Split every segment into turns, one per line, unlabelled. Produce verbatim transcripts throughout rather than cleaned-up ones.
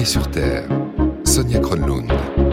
Pieds sur terre, Sonia Kronlund.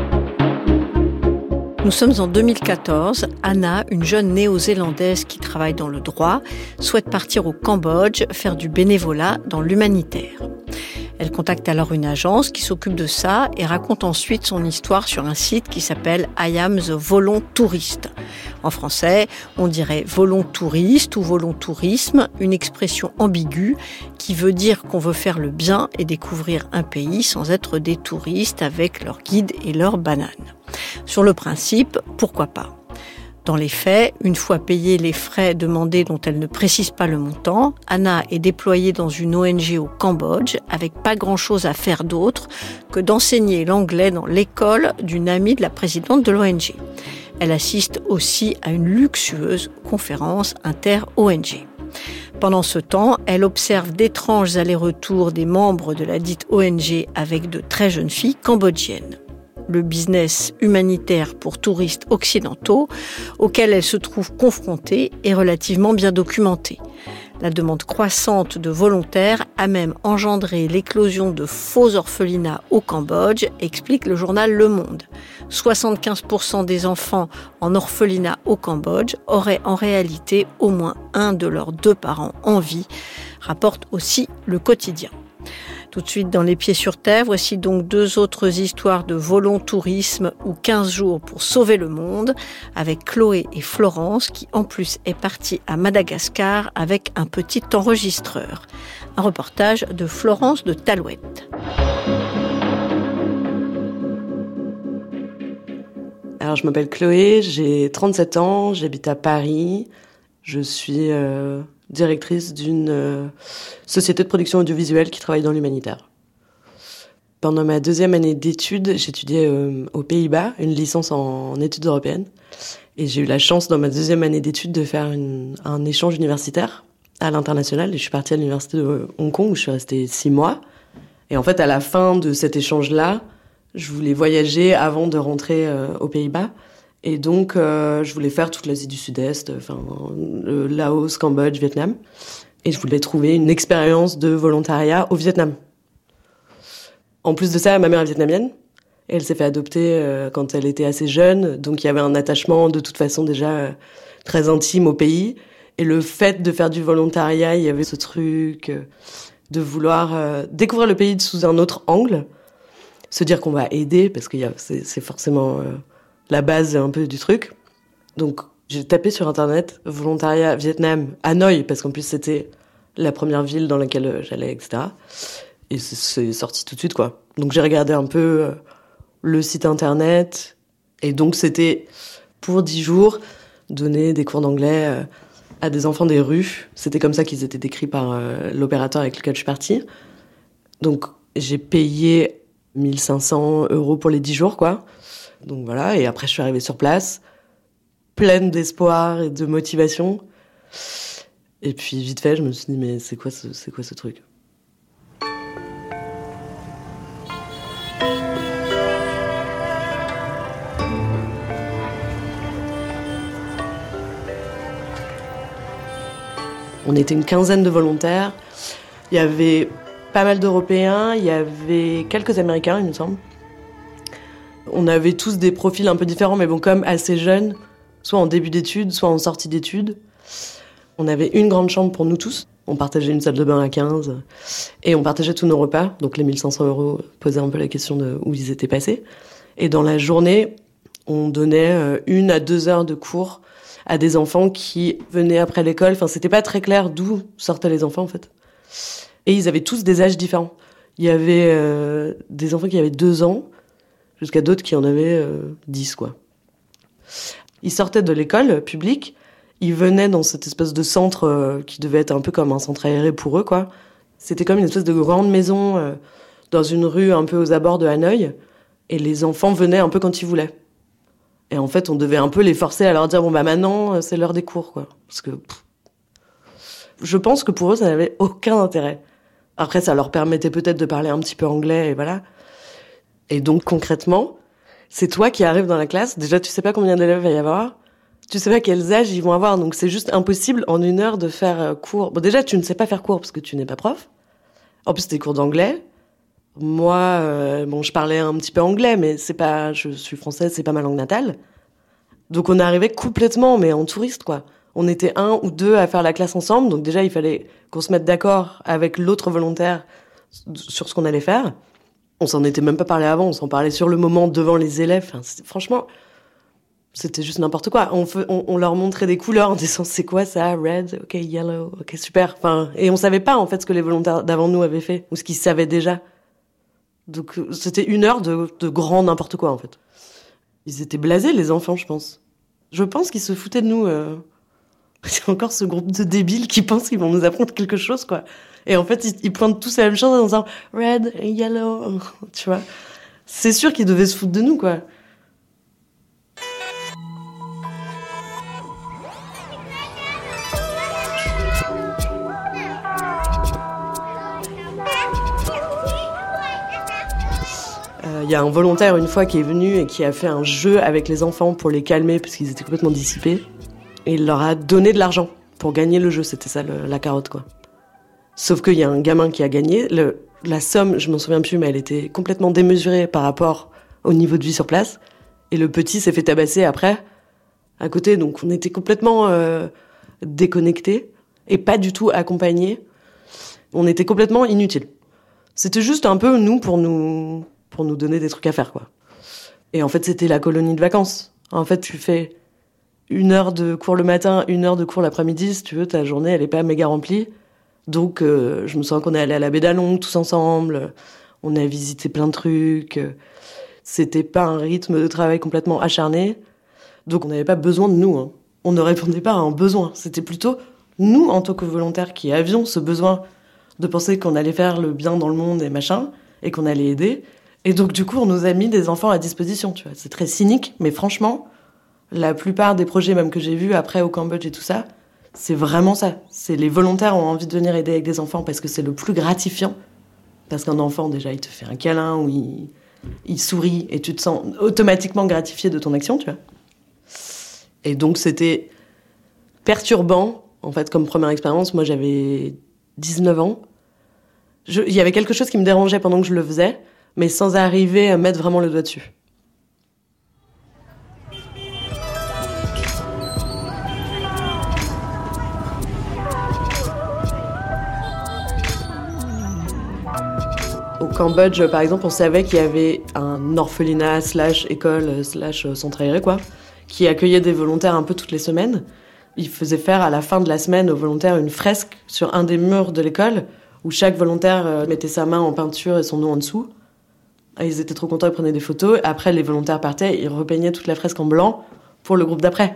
Nous sommes en deux mille quatorze. Anna, une jeune néo-zélandaise qui travaille dans le droit, souhaite partir au Cambodge faire du bénévolat dans l'humanitaire. Elle contacte alors une agence qui s'occupe de ça et raconte ensuite son histoire sur un site qui s'appelle I am the volontouriste. En français, on dirait volontouriste ou volontourisme, une expression ambiguë qui veut dire qu'on veut faire le bien et découvrir un pays sans être des touristes avec leurs guides et leurs bananes. Sur le principe, pourquoi pas ? Dans les faits, une fois payés les frais demandés dont elle ne précise pas le montant, Anna est déployée dans une O N G au Cambodge avec pas grand-chose à faire d'autre que d'enseigner l'anglais dans l'école d'une amie de la présidente de l'O N G. Elle assiste aussi à une luxueuse conférence inter-O N G. Pendant ce temps, elle observe d'étranges allers-retours des membres de la dite O N G avec de très jeunes filles cambodgiennes. Le business humanitaire pour touristes occidentaux auquel elle se trouve confrontée est relativement bien documenté. La demande croissante de volontaires a même engendré l'éclosion de faux orphelinats au Cambodge, explique le journal Le Monde. soixante-quinze pour cent des enfants en orphelinat au Cambodge auraient en réalité au moins un de leurs deux parents en vie, rapporte aussi Le Quotidien. Tout de suite dans Les Pieds sur terre, voici donc deux autres histoires de volontourisme ou quinze jours pour sauver le monde, avec Chloé et Florence qui en plus est partie à Madagascar avec un petit enregistreur. Un reportage de Florence de Talouette.
Alors je m'appelle Chloé, j'ai trente-sept ans, j'habite à Paris, je suis... Euh... directrice d'une euh, société de production audiovisuelle qui travaille dans l'humanitaire. Pendant ma deuxième année d'études, j'étudiais euh, aux Pays-Bas, une licence en, en études européennes. Et j'ai eu la chance, dans ma deuxième année d'études, de faire une, un échange universitaire à l'international. Et je suis partie à l'université de Hong Kong, où je suis restée six mois. Et en fait, à la fin de cet échange-là, je voulais voyager avant de rentrer euh, aux Pays-Bas. Et donc, euh, je voulais faire toute l'Asie du Sud-Est, enfin, le Laos, Cambodge, Vietnam. Et je voulais trouver une expérience de volontariat au Vietnam. En plus de ça, ma mère est vietnamienne. Et elle s'est fait adopter euh, quand elle était assez jeune. Donc, il y avait un attachement, de toute façon, déjà euh, très intime au pays. Et le fait de faire du volontariat, il y avait ce truc euh, de vouloir euh, découvrir le pays sous un autre angle. Se dire qu'on va aider, parce que y a, c'est, c'est forcément... Euh, la base un peu du truc. Donc, j'ai tapé sur Internet « Volontariat Vietnam, Hanoï », parce qu'en plus, c'était la première ville dans laquelle j'allais, et cetera. Et c'est, c'est sorti tout de suite, quoi. Donc, j'ai regardé un peu euh, le site Internet. Et donc, c'était, pour dix jours, donner des cours d'anglais euh, à des enfants des rues. C'était comme ça qu'ils étaient décrits par euh, l'opérateur avec lequel je suis partie. Donc, j'ai payé mille cinq cents euros pour les dix jours, quoi. Donc voilà, et après je suis arrivée sur place, pleine d'espoir et de motivation. Et puis vite fait, je me suis dit, mais c'est quoi ce, c'est quoi ce truc ? On était une quinzaine de volontaires. Il y avait pas mal d'Européens, il y avait quelques Américains, il me semble. On avait tous des profils un peu différents, mais bon, comme assez jeunes, soit en début d'études, soit en sortie d'études. On avait une grande chambre pour nous tous. On partageait une salle de bain à quinze. Et on partageait tous nos repas. Donc les mille cinq cents euros posaient un peu la question de où ils étaient passés. Et dans la journée, on donnait une à deux heures de cours à des enfants qui venaient après l'école. Enfin, c'était pas très clair d'où sortaient les enfants, en fait. Et ils avaient tous des âges différents. Il y avait euh, des enfants qui avaient deux ans, jusqu'à d'autres qui en avaient euh, dix, quoi. Ils sortaient de l'école publique, ils venaient dans cette espèce de centre euh, qui devait être un peu comme un centre aéré pour eux, quoi. C'était comme une espèce de grande maison euh, dans une rue un peu aux abords de Hanoï, et les enfants venaient un peu quand ils voulaient. Et en fait, on devait un peu les forcer à leur dire « Bon, bah maintenant, c'est l'heure des cours, quoi. » Parce que pff, je pense que pour eux, ça n'avait aucun intérêt. Après, ça leur permettait peut-être de parler un petit peu anglais, et voilà. Et donc, concrètement, c'est toi qui arrives dans la classe. Déjà, tu sais pas combien d'élèves il va y avoir. Tu sais pas quels âges ils vont avoir. Donc, c'est juste impossible en une heure de faire cours. Bon, déjà, tu ne sais pas faire cours parce que tu n'es pas prof. En plus, c'est des cours d'anglais. Moi, euh, bon, je parlais un petit peu anglais, mais c'est pas, je suis française, c'est pas ma langue natale. Donc on est arrivé complètement, mais en touriste, quoi. On était un ou deux à faire la classe ensemble, donc déjà il fallait qu'on se mette d'accord avec l'autre volontaire sur ce qu'on allait faire. On s'en était même pas parlé avant, on s'en parlait sur le moment devant les élèves. Enfin, c'était, franchement, c'était juste n'importe quoi. On, fe, on, on leur montrait des couleurs en disant c'est quoi ça, red, ok, yellow, ok, super. Enfin, et on savait pas en fait ce que les volontaires d'avant nous avaient fait ou ce qu'ils savaient déjà. Donc c'était une heure de, de grand n'importe quoi en fait. Ils étaient blasés les enfants, je pense. Je pense qu'ils se foutaient de nous. Euh... C'est encore ce groupe de débiles qui pensent qu'ils vont nous apprendre quelque chose, quoi. Et en fait, ils, ils pointent tous la même chose en disant red, yellow, tu vois. C'est sûr qu'ils devaient se foutre de nous, quoi. Il y a un volontaire une fois qui est venu et qui a fait un jeu avec les enfants pour les calmer parce qu'ils étaient complètement dissipés. Et il leur a donné de l'argent pour gagner le jeu, c'était ça le, la carotte, quoi. Sauf qu'il y a un gamin qui a gagné. Le, la somme, je m'en souviens plus, mais elle était complètement démesurée par rapport au niveau de vie sur place. Et le petit s'est fait tabasser après, à côté. Donc on était complètement euh, déconnectés et pas du tout accompagnés. On était complètement inutiles. C'était juste un peu nous pour nous... pour nous donner des trucs à faire, quoi. Et en fait, c'était la colonie de vacances. En fait, tu fais une heure de cours le matin, une heure de cours l'après-midi, si tu veux, ta journée, elle est pas méga remplie. Donc, euh, je me souviens qu'on est allé à la baie d'Allongue tous ensemble, on a visité plein de trucs. C'était pas un rythme de travail complètement acharné. Donc, on n'avait pas besoin de nous, hein. On ne répondait pas à un besoin. C'était plutôt nous, en tant que volontaires, qui avions ce besoin de penser qu'on allait faire le bien dans le monde et machin, et qu'on allait aider. Et donc, du coup, on nous a mis des enfants à disposition, tu vois. C'est très cynique, mais franchement, la plupart des projets même que j'ai vus après au Cambodge et tout ça, c'est vraiment ça. C'est les volontaires ont envie de venir aider avec des enfants parce que c'est le plus gratifiant. Parce qu'un enfant, déjà, il te fait un câlin ou il, il sourit et tu te sens automatiquement gratifié de ton action, tu vois. Et donc, c'était perturbant, en fait, comme première expérience. Moi, j'avais dix-neuf ans. Je, il y avait quelque chose qui me dérangeait pendant que je le faisais, mais sans arriver à mettre vraiment le doigt dessus. Au Cambodge, par exemple, on savait qu'il y avait un orphelinat slash école slash centre aéré, quoi, qui accueillait des volontaires un peu toutes les semaines. Ils faisaient faire à la fin de la semaine aux volontaires une fresque sur un des murs de l'école où chaque volontaire mettait sa main en peinture et son nom en dessous. Et ils étaient trop contents, ils prenaient des photos. Après, les volontaires partaient, ils repeignaient toute la fresque en blanc pour le groupe d'après.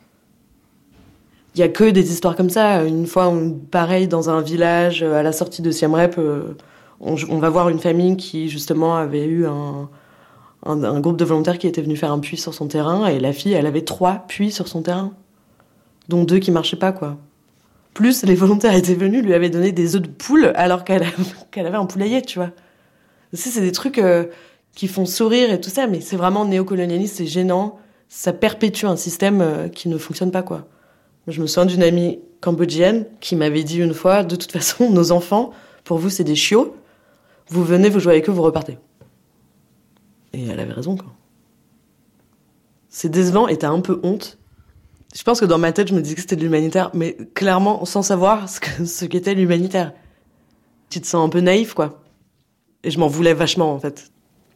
Il y a que des histoires comme ça. Une fois, on, pareil, dans un village, à la sortie de Siem Reap, on, on va voir une famille qui, justement, avait eu un, un, un groupe de volontaires qui était venu faire un puits sur son terrain. Et la fille, elle avait trois puits sur son terrain, dont deux qui marchaient pas, quoi. Plus, les volontaires étaient venus, lui avaient donné des œufs de poule alors qu'elle, qu'elle avait un poulailler, tu vois. Ça, c'est des trucs euh, qui font sourire et tout ça, mais c'est vraiment néocolonialiste, c'est gênant. Ça perpétue un système euh, qui ne fonctionne pas, quoi. Je me souviens d'une amie cambodgienne qui m'avait dit une fois, de toute façon, nos enfants, pour vous, c'est des chiots. Vous venez, vous jouez avec eux, vous repartez. Et elle avait raison, quoi. C'est décevant et t'as un peu honte. Je pense que dans ma tête, je me disais que c'était de l'humanitaire, mais clairement, sans savoir ce, que, ce qu'était l'humanitaire. Tu te sens un peu naïf, quoi. Et je m'en voulais vachement, en fait.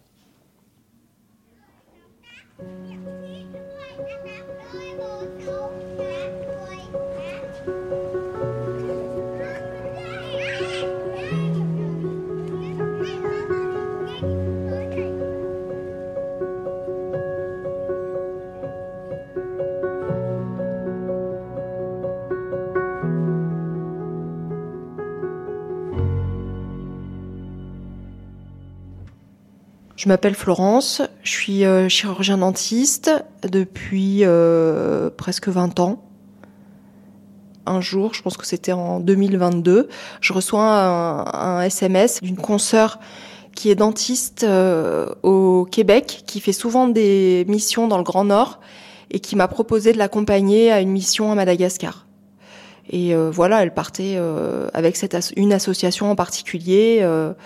Je m'appelle Florence, je suis euh, chirurgien dentiste depuis euh, presque vingt ans. Un jour, je pense que c'était en deux mille vingt-deux, je reçois un, un S M S d'une consoeur qui est dentiste euh, au Québec, qui fait souvent des missions dans le Grand Nord et qui m'a proposé de l'accompagner à une mission à Madagascar. Et euh, voilà, elle partait euh, avec cette as- une association en particulier euh,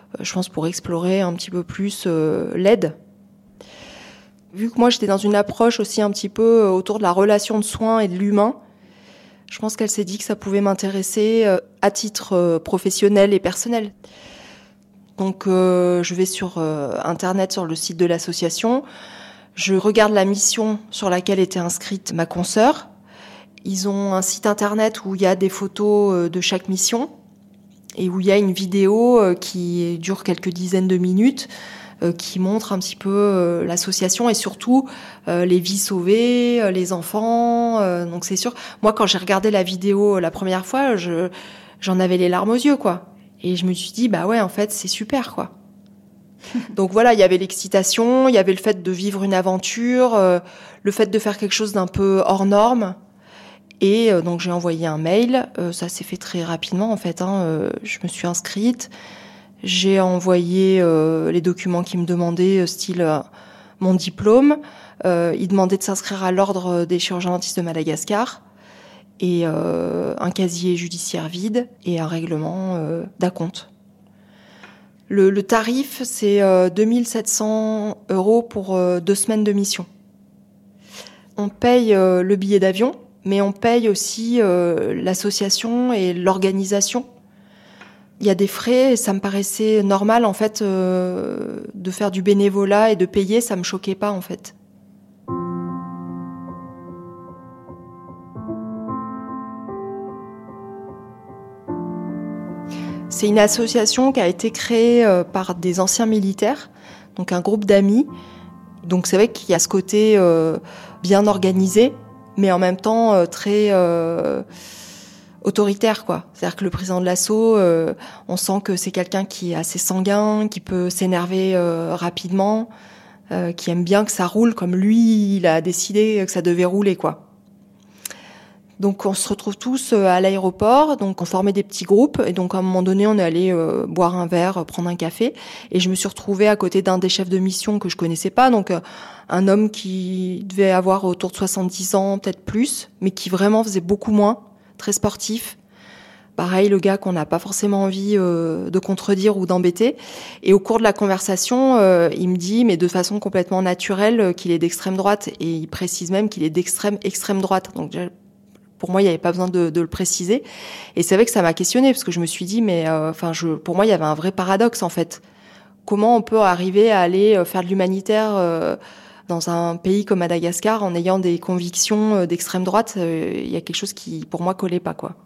je pense pour explorer un petit peu plus euh, l'aide. Vu que moi j'étais dans une approche aussi un petit peu autour de la relation de soins et de l'humain, je pense qu'elle s'est dit que ça pouvait m'intéresser euh, à titre euh, professionnel et personnel. Donc euh, je vais sur euh, Internet, sur le site de l'association, je regarde la mission sur laquelle était inscrite ma consoeur. Ils ont un site Internet où il y a des photos euh, de chaque mission et où il y a une vidéo euh, qui dure quelques dizaines de minutes euh, qui montre un petit peu euh, l'association et surtout euh, les vies sauvées, euh, les enfants. Euh, donc c'est sûr, moi quand j'ai regardé la vidéo la première fois, je, j'en avais les larmes aux yeux, quoi. Et je me suis dit, bah ouais, en fait, c'est super, quoi. Donc voilà, il y avait l'excitation, il y avait le fait de vivre une aventure, euh, le fait de faire quelque chose d'un peu hors norme. Et euh, donc j'ai envoyé un mail, euh, ça s'est fait très rapidement en fait, hein, euh, je me suis inscrite, j'ai envoyé euh, les documents qu'ils me demandaient, style euh, mon diplôme, euh, ils demandaient de s'inscrire à l'ordre des chirurgiens dentistes de Madagascar, et euh, un casier judiciaire vide et un règlement euh, d'acompte. Le, le tarif, c'est euh, deux mille sept cents euros pour euh, deux semaines de mission. On paye euh, le billet d'avion, mais on paye aussi euh, l'association et l'organisation. Il y a des frais et ça me paraissait normal en fait euh, de faire du bénévolat et de payer, ça me choquait pas en fait. C'est une association qui a été créée euh, par des anciens militaires, donc un groupe d'amis. Donc c'est vrai qu'il y a ce côté euh, bien organisé, mais en même temps euh, très euh, autoritaire, quoi. C'est-à-dire que le président de l'asso, euh, on sent que c'est quelqu'un qui est assez sanguin, qui peut s'énerver euh, rapidement, euh, qui aime bien que ça roule comme lui, il a décidé que ça devait rouler, quoi. Donc on se retrouve tous à l'aéroport, donc on formait des petits groupes, et donc à un moment donné on est allé euh, boire un verre, prendre un café, et je me suis retrouvée à côté d'un des chefs de mission que je connaissais pas, donc euh, un homme qui devait avoir autour de soixante-dix ans, peut-être plus, mais qui vraiment faisait beaucoup moins, très sportif. Pareil, le gars qu'on n'a pas forcément envie euh, de contredire ou d'embêter. Et au cours de la conversation, euh, il me dit, mais de façon complètement naturelle, euh, qu'il est d'extrême droite, et il précise même qu'il est d'extrême extrême droite. Donc pour moi, il n'y avait pas besoin de, de le préciser. Et c'est vrai que ça m'a questionnée, parce que je me suis dit, mais euh, enfin, je, pour moi, il y avait un vrai paradoxe, en fait. Comment on peut arriver à aller faire de l'humanitaire euh, dans un pays comme Madagascar en ayant des convictions d'extrême droite? euh, Il y a quelque chose qui, pour moi, collait pas, quoi.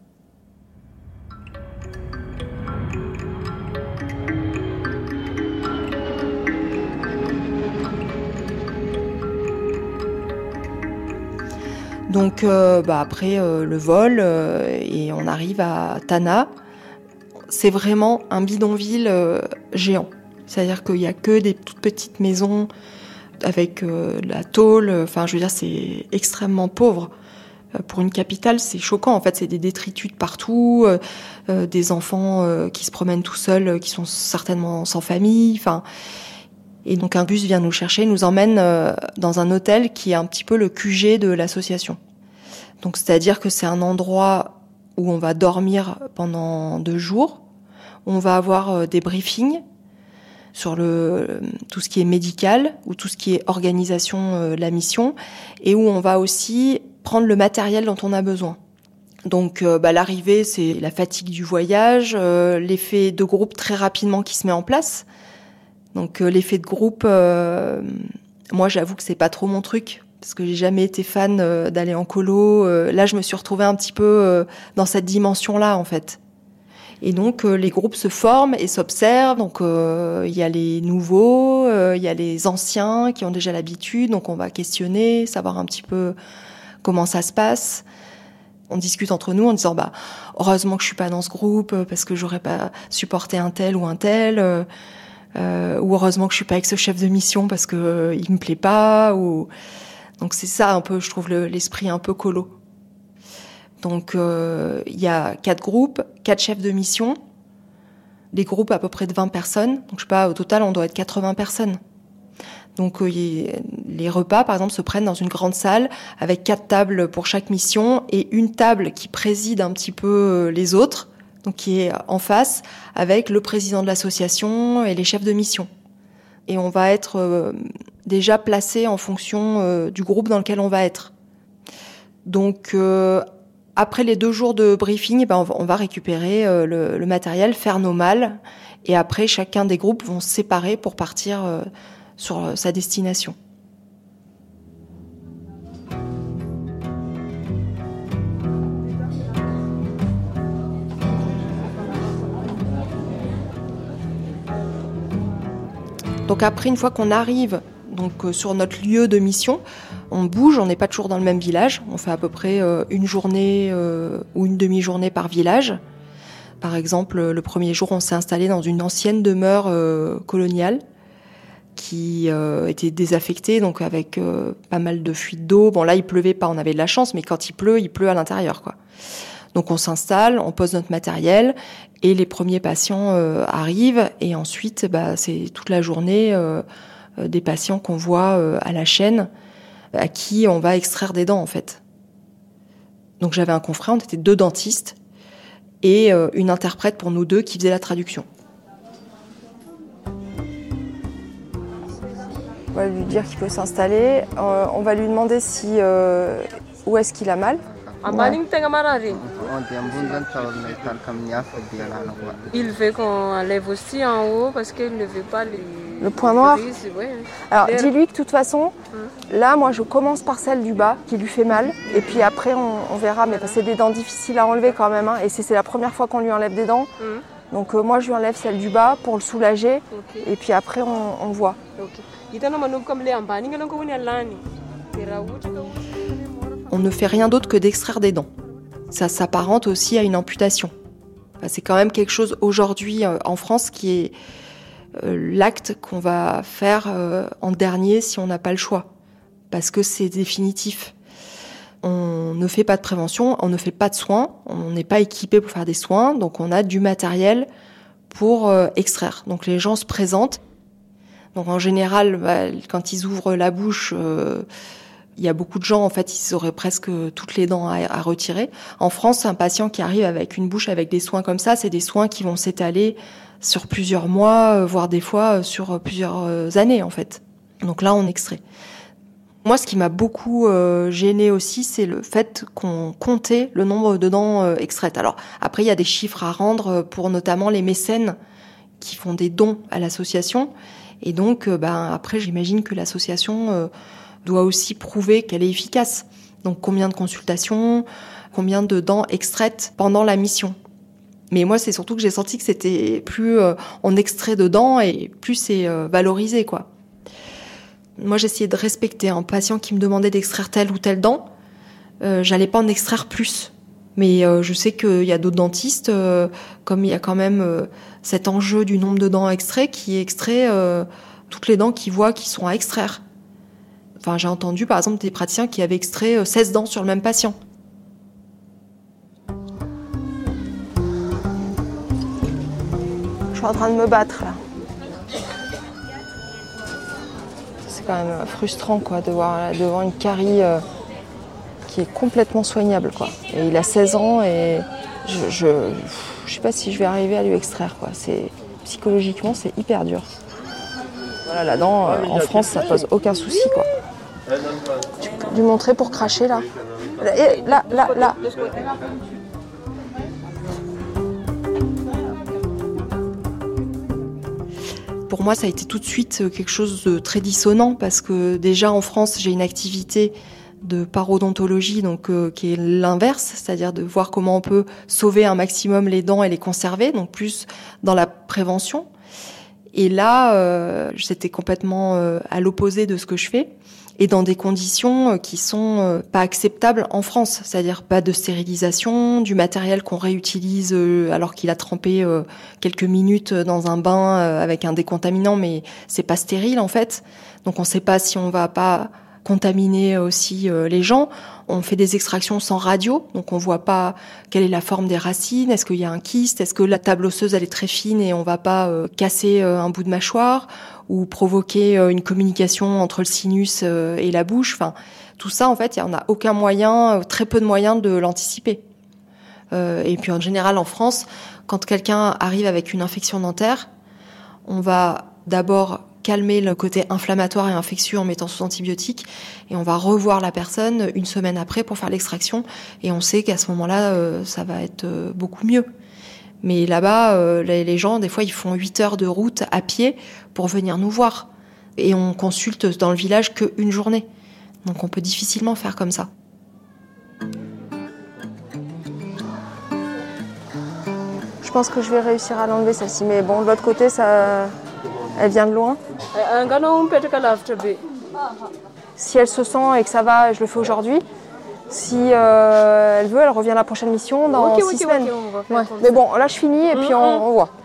Donc euh, bah après euh, le vol euh, et on arrive à Tana. C'est vraiment un bidonville euh, géant. C'est-à-dire qu'il y a que des toutes petites maisons avec euh, la tôle. Enfin, je veux dire, c'est extrêmement pauvre. Euh, pour une capitale, c'est choquant. En fait, c'est des détritus de partout, euh, euh, des enfants euh, qui se promènent tout seuls, euh, qui sont certainement sans famille. Enfin. Et donc un bus vient nous chercher, nous emmène euh, dans un hôtel qui est un petit peu le Q G de l'association. Donc c'est-à-dire que c'est un endroit où on va dormir pendant deux jours. On va avoir euh, des briefings sur le tout ce qui est médical ou tout ce qui est organisation euh, de la mission, et où on va aussi prendre le matériel dont on a besoin. Donc euh, bah, l'arrivée, c'est la fatigue du voyage, euh, l'effet de groupe très rapidement qui se met en place. Donc euh, l'effet de groupe, euh, moi j'avoue que c'est pas trop mon truc, parce que j'ai jamais été fan euh, d'aller en colo. Euh, là je me suis retrouvée un petit peu euh, dans cette dimension-là en fait. Et donc euh, les groupes se forment et s'observent, donc il euh, y a les nouveaux, il euh, y a les anciens qui ont déjà l'habitude, donc on va questionner, savoir un petit peu comment ça se passe. On discute entre nous en disant bah heureusement que je suis pas dans ce groupe parce que j'aurais pas supporté un tel ou un tel. Euh, Euh, ou heureusement que je suis pas avec ce chef de mission parce que euh, il me plaît pas. Ou donc c'est ça un peu, je trouve le, l'esprit un peu colo. Donc il euh, y a quatre groupes, quatre chefs de mission, des groupes à peu près de vingt personnes. Donc je sais pas, au total on doit être quatre-vingts personnes. Donc euh, y, les repas par exemple se prennent dans une grande salle avec quatre tables pour chaque mission et une table qui préside un petit peu les autres, donc qui est en face avec le président de l'association et les chefs de mission. Et on va être euh, déjà placé en fonction euh, du groupe dans lequel on va être. Donc, euh, après les deux jours de briefing, eh ben, on, va, on va récupérer euh, le, le matériel, faire nos malles, et après, chacun des groupes vont se séparer pour partir euh, sur euh, sa destination. Donc après, une fois qu'on arrive donc, euh, sur notre lieu de mission, on bouge, on n'est pas toujours dans le même village. On fait à peu près euh, une journée euh, ou une demi-journée par village. Par exemple, le premier jour, on s'est installé dans une ancienne demeure euh, coloniale qui euh, était désaffectée, donc avec euh, pas mal de fuites d'eau. Bon, là, il pleuvait pas, on avait de la chance, mais quand il pleut, il pleut à l'intérieur, quoi. Donc on s'installe, on pose notre matériel et les premiers patients euh, arrivent et ensuite bah, c'est toute la journée euh, euh, des patients qu'on voit euh, à la chaîne à qui on va extraire des dents en fait. Donc j'avais un confrère, on était deux dentistes et euh, une interprète pour nous deux qui faisait la traduction. On va lui dire qu'il peut s'installer, euh, on va lui demander si, euh, où est-ce qu'il a mal. Ouais.
Il veut qu'on enlève aussi en haut parce qu'il ne veut pas les...
Le point noir.
Ouais.
Alors dis-lui que de toute façon, hum. là moi je commence par celle du bas qui lui fait mal et puis après on, on verra, mais parce que c'est des dents difficiles à enlever quand même, hein, et c'est, c'est la première fois qu'on lui enlève des dents. Hum. Donc euh, moi je lui enlève celle du bas pour le soulager, okay. Et puis après on, on voit. Okay. On ne fait rien d'autre que d'extraire des dents. Ça s'apparente aussi à une amputation. Enfin, c'est quand même quelque chose aujourd'hui euh, en France qui est euh, l'acte qu'on va faire euh, en dernier si on n'a pas le choix. Parce que c'est définitif. On ne fait pas de prévention, on ne fait pas de soins, on n'est pas équipé pour faire des soins, donc on a du matériel pour euh, extraire. Donc les gens se présentent. Donc en général, bah, quand ils ouvrent la bouche... Euh, Il y a beaucoup de gens, en fait, ils auraient presque toutes les dents à, à retirer. En France, un patient qui arrive avec une bouche avec des soins comme ça, c'est des soins qui vont s'étaler sur plusieurs mois, voire des fois sur plusieurs années, en fait. Donc là, on extrait. Moi, ce qui m'a beaucoup euh, gênée aussi, c'est le fait qu'on comptait le nombre de dents euh, extraites. Alors, après, il y a des chiffres à rendre pour notamment les mécènes qui font des dons à l'association. Et donc, euh, ben, après, j'imagine que l'association... Euh, doit aussi prouver qu'elle est efficace. Donc combien de consultations, combien de dents extraites pendant la mission. Mais moi, c'est surtout que j'ai senti que c'était plus euh, on extrait de dents et plus c'est euh, valorisé, quoi. Moi, j'essayais de respecter un patient qui me demandait d'extraire telle ou telle dent. Euh, j'allais pas en extraire plus. Mais euh, je sais qu'il y a d'autres dentistes, euh, comme il y a quand même euh, cet enjeu du nombre de dents extraits, qui extrait euh, toutes les dents qu'ils voient qui sont à extraire. Enfin, j'ai entendu, par exemple, des praticiens qui avaient extrait seize dents sur le même patient. Je suis en train de me battre, là. C'est quand même frustrant, quoi, de voir là, devant une carie euh, qui est complètement soignable, quoi. Et il a seize ans et je, je, je sais pas si je vais arriver à lui extraire, quoi. C'est, psychologiquement, c'est hyper dur. Voilà, la dent, euh, en France, ça pose aucun souci, quoi. Tu peux lui montrer pour cracher, là. Et là, là, là. Pour moi, ça a été tout de suite quelque chose de très dissonant parce que déjà en France, j'ai une activité de parodontologie, donc euh, qui est l'inverse, c'est-à-dire de voir comment on peut sauver un maximum les dents et les conserver, donc plus dans la prévention. Et là, euh, j'étais complètement euh, à l'opposé de ce que je fais. Et dans des conditions qui sont euh, pas acceptables en France, c'est-à-dire pas de stérilisation, du matériel qu'on réutilise euh, alors qu'il a trempé euh, quelques minutes dans un bain euh, avec un décontaminant, mais c'est pas stérile en fait. Donc on sait pas si on va pas contaminer aussi euh, les gens. On fait des extractions sans radio, donc on voit pas quelle est la forme des racines, est-ce qu'il y a un kyste, est-ce que la table osseuse elle est très fine et on va pas euh, casser euh, un bout de mâchoire ou provoquer euh, une communication entre le sinus euh, et la bouche. Enfin, tout ça en fait, il y en a aucun moyen, euh, très peu de moyens de l'anticiper. Euh, et puis en général en France, quand quelqu'un arrive avec une infection dentaire, on va d'abord calmer le côté inflammatoire et infectieux en mettant sous antibiotiques et on va revoir la personne une semaine après pour faire l'extraction et on sait qu'à ce moment-là, euh, ça va être euh, beaucoup mieux. Mais là-bas, euh, les, les gens, des fois, ils font huit heures de route à pied pour venir nous voir. Et on consulte dans le village qu'une journée. Donc on peut difficilement faire comme ça.
Je pense que je vais réussir à l'enlever celle-ci, mais bon, de l'autre côté, ça, elle vient de loin. Si elle se sent et que ça va, je le fais aujourd'hui. Si euh, elle veut, elle revient à la prochaine mission dans
okay,
six
okay,
semaines.
Okay, on va faire
ouais.
comme
Mais
ça.
bon, là je finis et puis on, on voit.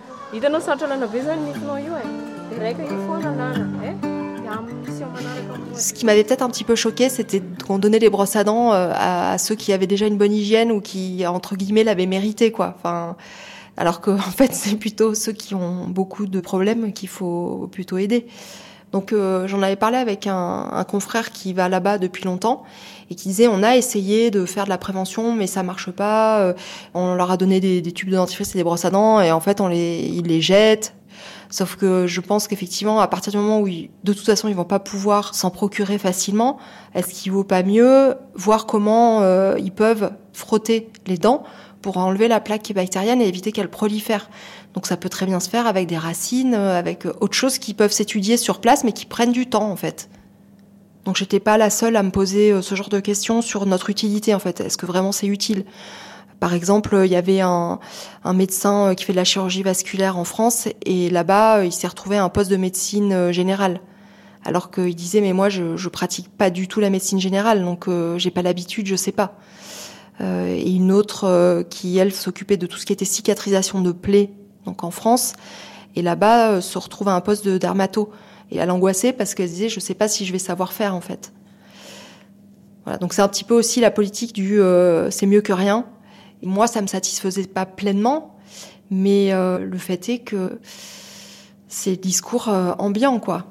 Ce qui m'avait peut-être un petit peu choqué, c'était qu'on donnait les brosses à dents à, à ceux qui avaient déjà une bonne hygiène ou qui, entre guillemets, l'avaient mérité, quoi. Enfin, alors que, en fait, c'est plutôt ceux qui ont beaucoup de problèmes qu'il faut plutôt aider. Donc, euh, j'en avais parlé avec un, un confrère qui va là-bas depuis longtemps et qui disait on a essayé de faire de la prévention, mais ça marche pas. Euh, on leur a donné des, des tubes de dentifrice et des brosses à dents et en fait, on les, ils les jettent. Sauf que je pense qu'effectivement, à partir du moment où, ils, de toute façon, ils vont pas pouvoir s'en procurer facilement, est-ce qu'il vaut pas mieux voir comment euh, ils peuvent frotter les dents pour enlever la plaque bactérienne et éviter qu'elle prolifère. Donc ça peut très bien se faire avec des racines, avec autre chose qui peuvent s'étudier sur place, mais qui prennent du temps, en fait. Donc j'étais pas la seule à me poser ce genre de questions sur notre utilité, en fait. Est-ce que vraiment c'est utile ? Par exemple, il y avait un, un médecin qui fait de la chirurgie vasculaire en France, et là-bas, il s'est retrouvé à un poste de médecine générale. Alors qu'il disait, mais moi, je, je pratique pas du tout la médecine générale, donc euh, j'ai pas l'habitude, je sais pas. Euh, et une autre euh, qui, elle, s'occupait de tout ce qui était cicatrisation de plaies, donc en France, et là-bas, euh, se retrouve à un poste de dermato. Et elle angoissait parce qu'elle disait, je sais pas si je vais savoir faire, en fait. Voilà, donc c'est un petit peu aussi la politique du euh, c'est mieux que rien. Et moi, ça me satisfaisait pas pleinement, mais euh, le fait est que c'est le discours euh, ambiant, quoi.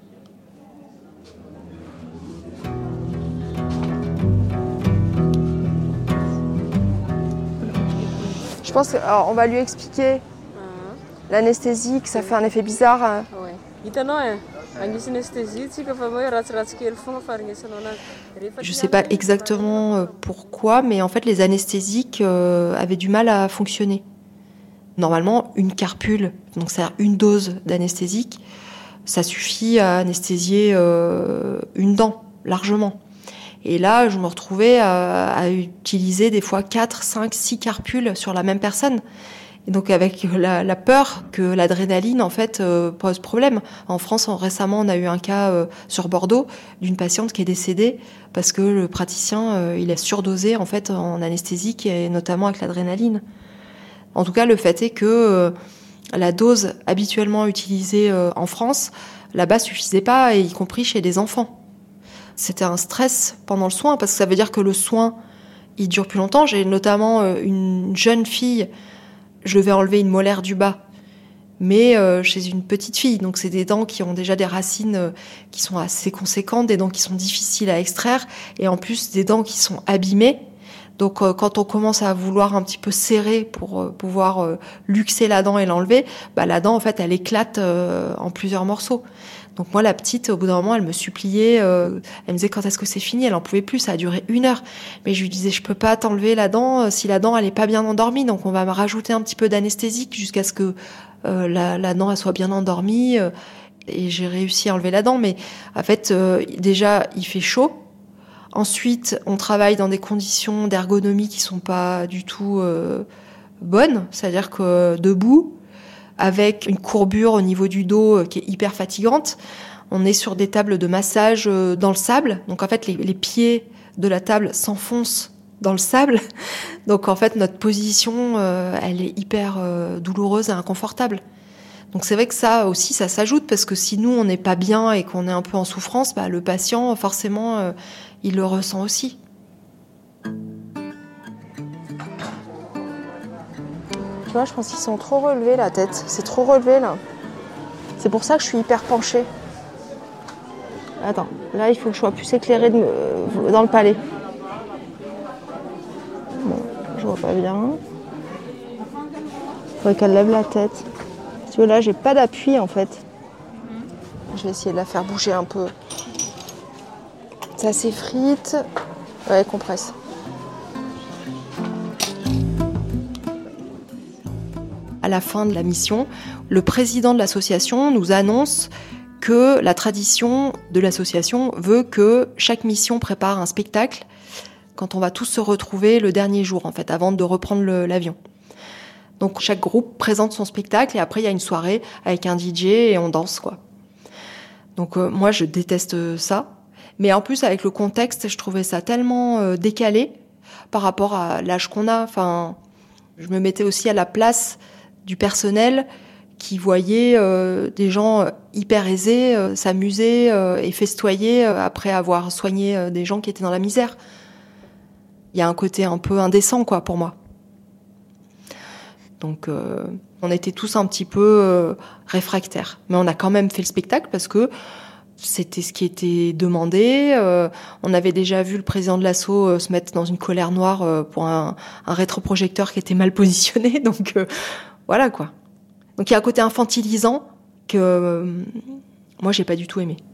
Je pense qu'on va lui expliquer l'anesthésie, que ça fait un effet bizarre.
Je sais pas exactement pourquoi, mais en fait, les anesthésiques euh, avaient du mal à fonctionner. Normalement, une carpule, donc c'est-à-dire une dose d'anesthésique, ça suffit à anesthésier euh, une dent, largement. Et là, je me retrouvais à, à utiliser des fois quatre, cinq, six carpules sur la même personne. Et donc avec la, la peur que l'adrénaline en fait euh, pose problème. En France, on, récemment, on a eu un cas euh, sur Bordeaux d'une patiente qui est décédée parce que le praticien euh, il a surdosé en fait en anesthésique et notamment avec l'adrénaline. En tout cas, le fait est que euh, la dose habituellement utilisée euh, en France, là-bas, suffisait pas, et y compris chez les enfants. C'était un stress pendant le soin parce que ça veut dire que le soin il dure plus longtemps. J'ai notamment euh, une jeune fille. Je devais enlever une molaire du bas, mais euh, chez une petite fille. Donc c'est des dents qui ont déjà des racines euh, qui sont assez conséquentes, des dents qui sont difficiles à extraire, et en plus des dents qui sont abîmées. Donc euh, quand on commence à vouloir un petit peu serrer pour euh, pouvoir euh, luxer la dent et l'enlever, bah, la dent en fait elle éclate euh, en plusieurs morceaux. Donc moi, la petite, au bout d'un moment, elle me suppliait, euh, elle me disait quand est-ce que c'est fini, elle en pouvait plus, ça a duré une heure. Mais je lui disais, je peux pas t'enlever la dent euh, si la dent, elle est pas bien endormie, donc on va me rajouter un petit peu d'anesthésique jusqu'à ce que euh, la, la dent, elle soit bien endormie. Euh, et j'ai réussi à enlever la dent, mais en fait, euh, déjà, il fait chaud. Ensuite, on travaille dans des conditions d'ergonomie qui sont pas du tout euh, bonnes, c'est-à-dire que debout, avec une courbure au niveau du dos qui est hyper fatigante. On est sur des tables de massage dans le sable. Donc en fait, les, les pieds de la table s'enfoncent dans le sable. Donc en fait, notre position, euh, elle est hyper euh, douloureuse et inconfortable. Donc c'est vrai que ça aussi, ça s'ajoute parce que si nous, on n'est pas bien et qu'on est un peu en souffrance, bah, le patient, forcément, euh, il le ressent aussi.
Tu vois, je pense qu'ils sont trop relevés, la tête. C'est trop relevé, là. C'est pour ça que je suis hyper penchée. Attends, là, il faut que je sois plus éclairée de me... dans le palais. Bon, je vois pas. va bien. Faudrait qu'elle lève la tête. Parce que là, j'ai pas d'appui en fait. Je vais essayer de la faire bouger un peu. Ça s'effrite. Ouais, compresse.
À la fin de la mission, le président de l'association nous annonce que la tradition de l'association veut que chaque mission prépare un spectacle quand on va tous se retrouver le dernier jour, en fait, avant de reprendre le, l'avion. Donc chaque groupe présente son spectacle et après il y a une soirée avec un D J et on danse, quoi. Donc euh, moi je déteste ça, mais en plus avec le contexte, je trouvais ça tellement euh, décalé par rapport à l'âge qu'on a. Enfin, je me mettais aussi à la place du personnel qui voyait euh, des gens hyper aisés euh, s'amuser euh, et festoyer euh, après avoir soigné euh, des gens qui étaient dans la misère. Il y a un côté un peu indécent, quoi, pour moi. Donc, euh, on était tous un petit peu euh, réfractaires. Mais on a quand même fait le spectacle parce que c'était ce qui était demandé. Euh, on avait déjà vu le président de l'asso euh, se mettre dans une colère noire euh, pour un, un rétroprojecteur qui était mal positionné. Donc, euh, voilà, quoi. Donc, il y a un côté infantilisant que euh, moi, j'ai pas du tout aimé.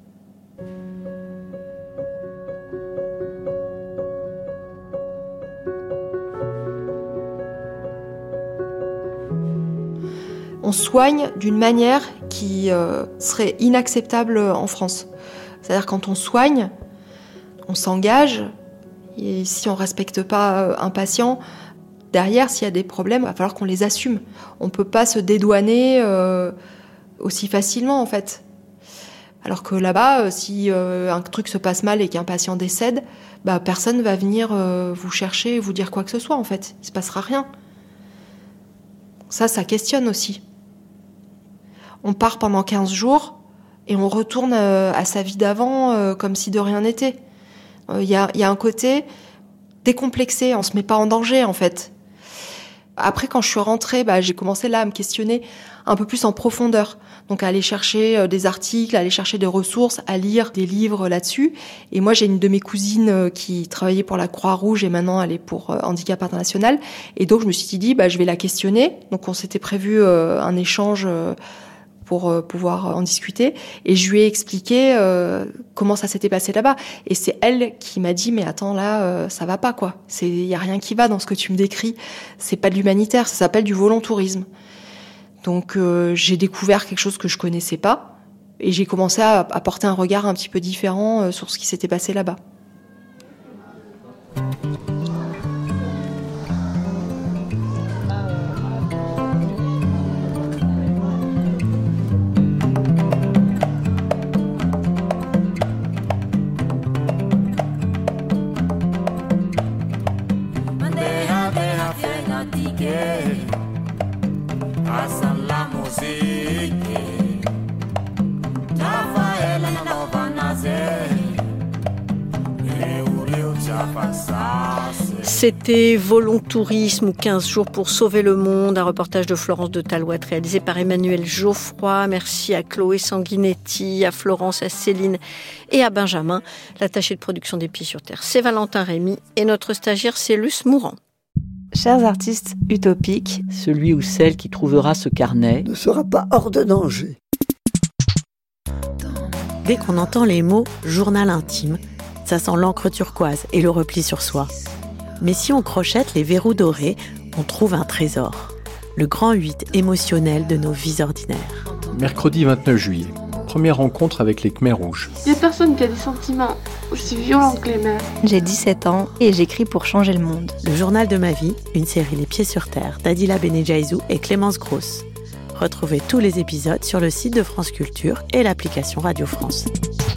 On soigne d'une manière qui euh, serait inacceptable en France. C'est-à-dire quand on soigne, on s'engage, et si on ne respecte pas un patient, derrière, s'il y a des problèmes, il va falloir qu'on les assume. On ne peut pas se dédouaner euh, aussi facilement, en fait. Alors que là-bas, si euh, un truc se passe mal et qu'un patient décède, bah, personne ne va venir euh, vous chercher, vous dire quoi que ce soit, en fait. Il ne se passera rien. Ça, ça questionne aussi. On part pendant quinze jours et on retourne à sa vie d'avant euh, comme si de rien n'était. Il y a, y a un côté décomplexé, on se met pas en danger en fait. Après, quand je suis rentrée, bah, j'ai commencé là à me questionner un peu plus en profondeur. Donc à aller chercher des articles, à aller chercher des ressources, à lire des livres là-dessus. Et moi, j'ai une de mes cousines qui travaillait pour la Croix-Rouge et maintenant elle est pour Handicap International. Et donc je me suis dit, bah, je vais la questionner. Donc on s'était prévu euh, un échange euh, pour euh, pouvoir en discuter. Et je lui ai expliqué euh, comment ça s'était passé là-bas. Et c'est elle qui m'a dit, mais attends, là, euh, ça va pas, quoi. C'est, y a rien qui va dans ce que tu me décris. C'est pas de l'humanitaire, ça s'appelle du volontourisme. Donc euh, j'ai découvert quelque chose que je connaissais pas. Et j'ai commencé à, à porter un regard un petit peu différent euh, sur ce qui s'était passé là-bas.
C'était Volontourisme ou quinze jours pour sauver le monde, un reportage de Florence de Talouette réalisé par Emmanuel Geoffroy. Merci à Chloé Sanguinetti, à Florence, à Céline et à Benjamin. L'attaché de production des Pieds sur Terre, c'est Valentin Rémy et notre stagiaire, c'est Luce Mourant.
Chers artistes utopiques,
celui ou celle qui trouvera ce carnet
ne sera pas hors de danger.
Dès qu'on entend les mots « journal intime », ça sent l'encre turquoise et le repli sur soi. Mais si on crochette les verrous dorés, on trouve un trésor. Le grand huit émotionnel de nos vies ordinaires.
Mercredi vingt-neuf juillet. Première rencontre avec les Khmers rouges.
Il y a personne qui a des sentiments aussi violents que les mères.
J'ai dix-sept ans et j'écris pour changer le monde.
Le journal de ma vie, une série Les Pieds sur Terre d'Adila Benejaizou et Clémence Grosse. Retrouvez tous les épisodes sur le site de France Culture et l'application Radio France.